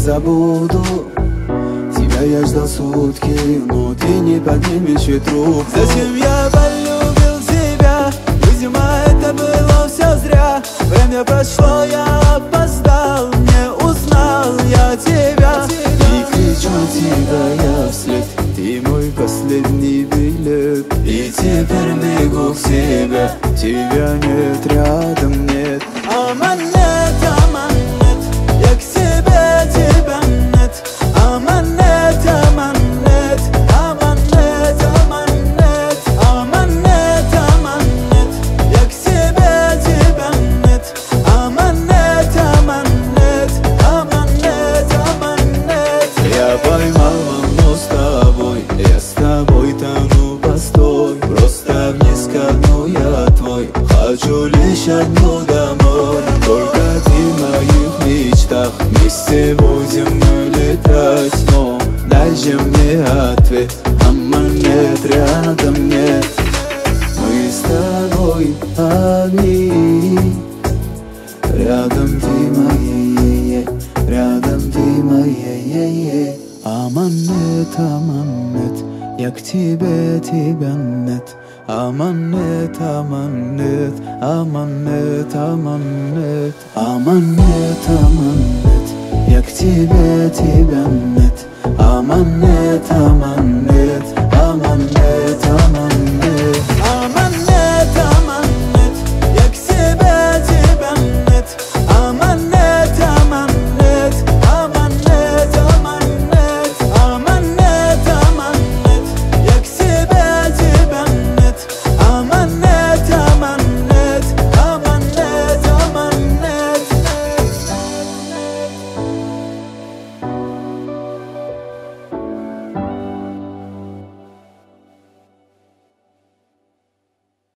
забуду. Тебя я ждал сутки, но ты не поднимешь и трубку. Зачем я полюбил тебя? Видимо, это было все зря. Время прошло, я опоздал, не узнал я тебя. И кричу тебя я вслед, ты мой последний билет. И теперь бегу к тебе, тебя нет, рядом нет. Аман нет, я к тебе, тебя нет. Аман нет, аман нет, аман нет, аман нет. Аман нет, я к тебе, тебя нет. Аман нет, аман нет, аман нет, аман нет. Я поймал волну с тобой, я с тобой тону, постой. Просто вниз ко дну я твой, хочу лишь одну домой. Только ты в моих мечтах, вместе будем мы летать. Но дальше мне ответ, аман нет, рядом нет. Мы с тобой одни, рядом ты моя, рядом ты моя. Аман нет, я к тебе, тебя нет. Аман нет, аман нет, аман нет, аман нет. Аман нет, я к тебе, тебя нет. Аман нет,